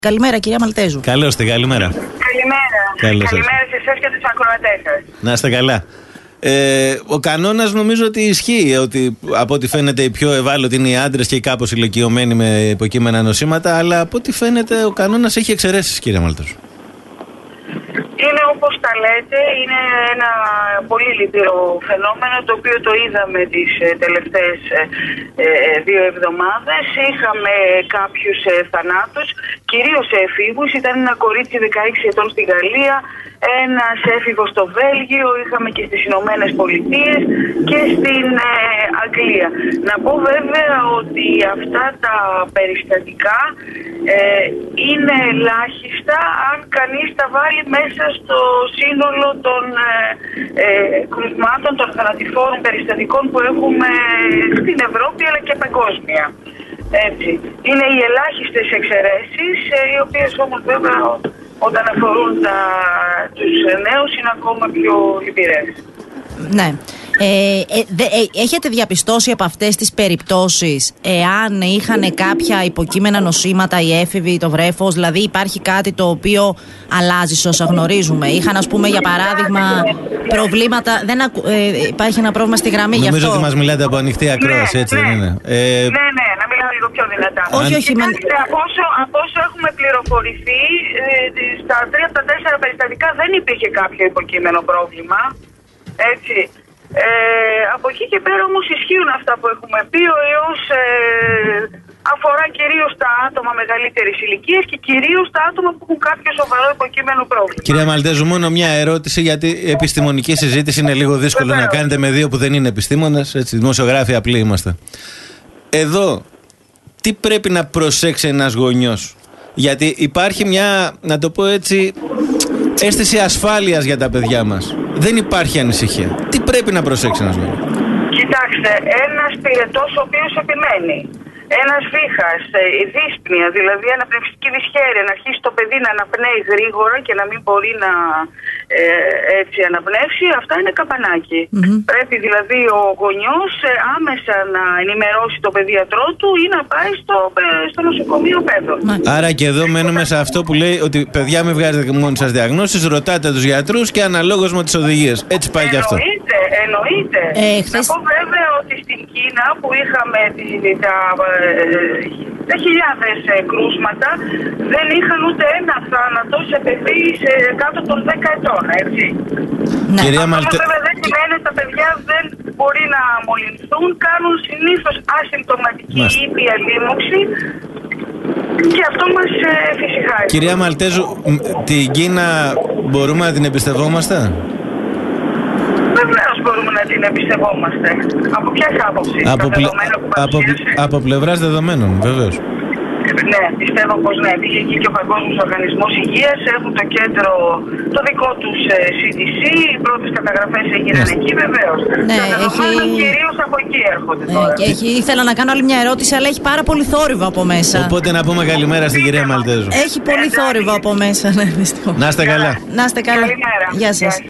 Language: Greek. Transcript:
Καλημέρα, κυρία Μαλτέζου. Καλώς την, καλημέρα. Καλημέρα σε εσάς και τους ακροατές σας. Να είστε καλά. Ο κανόνας νομίζω ότι ισχύει, ότι από ό,τι φαίνεται οι πιο ευάλωτοι είναι οι άντρες και οι κάπως ηλικιωμένοι με υποκείμενα νοσήματα, αλλά από ό,τι φαίνεται ο κανόνας έχει εξαιρέσεις, κύριε Μαλτέζου. Είναι όπως τα λέτε, είναι ένα πολύ λυπηρό φαινόμενο το οποίο το είδαμε τις τελευταίες 2 εβδομάδες. Είχαμε κάποιους θανάτους, κυρίως εφήβους. Ήταν ένα κορίτσι 16 ετών στη Γαλλία, ένας έφηβος στο Βέλγιο, είχαμε και στις Ηνωμένες Πολιτείες και στην Αγγλία. Να πω βέβαια ότι αυτά τα περιστατικά είναι ελάχιστα αν κανείς τα βάλει μέσα στο σύνολο των κρουσμάτων, των θανατηφόρων περιστατικών που έχουμε στην Ευρώπη αλλά και παγκόσμια. Έτσι. Είναι οι ελάχιστες εξαιρέσεις, οι οποίες όμως βέβαια όταν αφορούν τους νέους είναι ακόμα πιο λυπηρές. Ναι. Έχετε διαπιστώσει από αυτές τις περιπτώσεις εάν είχαν κάποια υποκείμενα νοσήματα οι έφηβοι, το βρέφος, δηλαδή υπάρχει κάτι το οποίο αλλάζει σε όσα γνωρίζουμε? Είχαν, ας πούμε, για παράδειγμα προβλήματα, υπάρχει ένα πρόβλημα στη γραμμή γι' αυτό. Νομίζω ότι μας μιλάτε από ανοιχτή ακρόαση, έτσι δεν είναι? Ναι, να μιλάω λίγο πιο δυνατά. Όχι. Από όσο έχουμε πληροφορηθεί, στα 3 από τα 4 περιστατικά δεν υπήρχε κάποιο υποκείμενο πρόβλημα. Έτσι. Από εκεί και πέρα όμως ισχύουν αυτά που έχουμε πει. Ο ιός αφορά κυρίως τα άτομα μεγαλύτερης ηλικίας και κυρίως τα άτομα που έχουν κάποιο σοβαρό υποκείμενο πρόβλημα. Κυρία Μαλτέζου, μόνο μια ερώτηση, γιατί επιστημονική συζήτηση είναι λίγο δύσκολο να κάνετε με δύο που δεν είναι επιστήμονες. Έτσι, δημοσιογράφοι απλοί είμαστε. Εδώ, τι πρέπει να προσέξει ένας γονιός? Γιατί υπάρχει μια, να το πω έτσι, αίσθηση ασφάλειας για τα παιδιά μας. Δεν υπάρχει ανησυχία. Τι πρέπει να προσέξει ένας γονιός? Κοιτάξτε, ένας πυρετός ο οποίος επιμένει, ένας βήχας, η δύσπνοια, δηλαδή αναπνευστική δυσχέρεια, να αρχίσει το παιδί να αναπνέει γρήγορα και να μην μπορεί να έτσι αναπνεύσει, αυτά είναι καπανάκι. Πρέπει δηλαδή ο γονιός άμεσα να ενημερώσει το παιδίατρό του ή να πάει στο νοσοκομείο παιδών. Άρα και εδώ μένουμε σε αυτό που λέει ότι παιδιά μην βγάζετε μόνοι σας διαγνώσεις, ρωτάτε τους γιατρούς και αναλόγως με τις οδηγίες. Έτσι πάει και αυτό. Εννοείται. Να πω βέβαια ότι στην Κίνα που είχαμε τα χιλιάδες κρούσματα, δεν είχαν ούτε ένα θάνατο σε παιδί κάτω των 10 ετών, έτσι. Ναι. Κυρία Βέβαια δεν σημαίνει ότι τα παιδιά δεν μπορεί να μολυνθούν, κάνουν συνήθως ασυμπτωματική ήπια λίμωξη και αυτό μας φυσικάει. Κυρία Μαλτέζου, την Κίνα μπορούμε να την εμπιστευόμαστε? Βεβαίως μπορούμε να την εμπιστευόμαστε. Από ποιες άποψεις? Από πλευράς δεδομένων, βεβαίως. Ναι, πιστεύω πως ναι. Πήγε εκεί και ο Παγκόσμιος Οργανισμός Υγείας, έχουν το κέντρο, το δικό τους CDC, οι πρώτες καταγραφές έγιναν εκεί, βεβαίως. Ναι, τα δεδομένα κυρίως από εκεί έρχονται τώρα. Και ήθελα να κάνω άλλη μια ερώτηση, αλλά έχει πάρα πολύ θόρυβο από μέσα. Οπότε να πούμε καλημέρα στην κυρία Μαλτέζου. Έχει πολύ θόρυβο από μέσα, ναι, να είστε καλά. Να είστε καλά. Καλημέρα. Γεια σας.